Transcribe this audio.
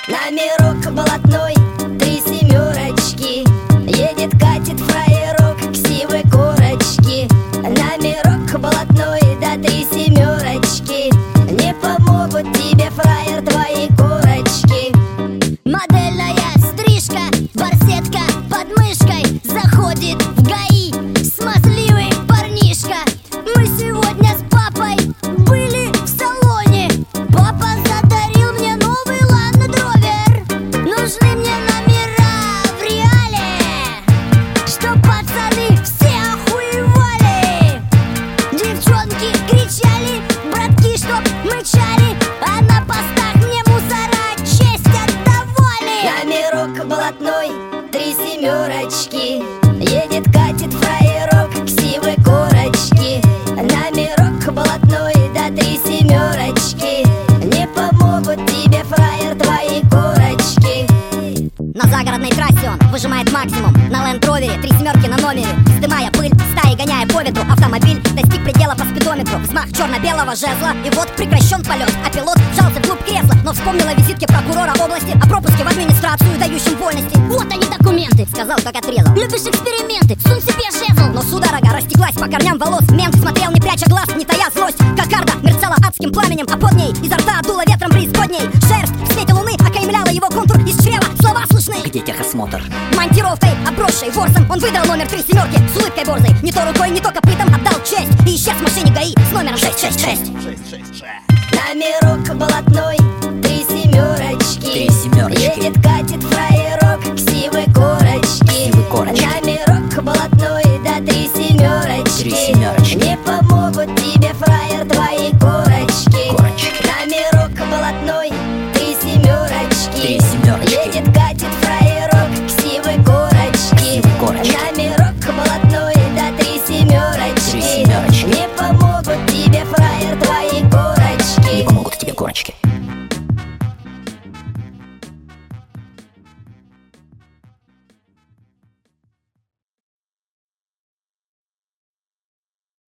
Номерок блатной, 3 семерочки. Едет, катит фраерок, ксивой корочки. Номерок блатной, да 3 семерочки. Не помогут тебе, фраер, твои корочки. Модельная стрижка, барсетка под мышкой. Заходит в ГАИ смазливый парнишка. Мы сегодня с папой были в салоне. Папа задарил мне новый Land Rover. Нужны мне номера в реале, чтоб пацаны все охуевали. Девчонки кричали, братки чтоб мычали, а на постах мне мусора честь отдавали. Номерок блатной, 3 семерочки. Едет, катит фраерок, ксивой корочки. Номерок блатной, да 3 семерочки. Не помогут тебе, фраер, твои корочки. На загородной трассе он выжимает максимум. На Land Rover 3 семерки на номере. Вздымая пыль, стаи гоняя по ветру. Автомобиль достиг предела по спидометру. Взмах черно-белого жезла, и вот прекращен полет. А пилот вжался вглубь кресла, но вспомнил о визитке прокурора области, о пропуске в администрацию, дающем вольности. Вот они документы, сказал, как отрезал. Любишь эксперименты, сунь себе жезл. Но судорога растеклась по корням волос. Мент смотрел, не пряча глаз, не тая злость. Кокарда мерцала адским пламенем, а под ней изо рта дуло ветром преисподней. Шерсть в свете луны окаймляла его контур. Из чрева слова слышны. Где техосмотр? Монтировкой, обросшей ворсом, он выдрал номер 3 семерки с улыбкой борзой. Не то рукой, не то копытом отдал честь и исчез в машине ГАИ с номером 666. Номерок блатной, 3 семерочки. 3 семерочки. Едет, катит фраерок, ксивой корочки. Ксивой корочки. Номерок блатной, да 3 семерочки. 3 семерочки. Не помогут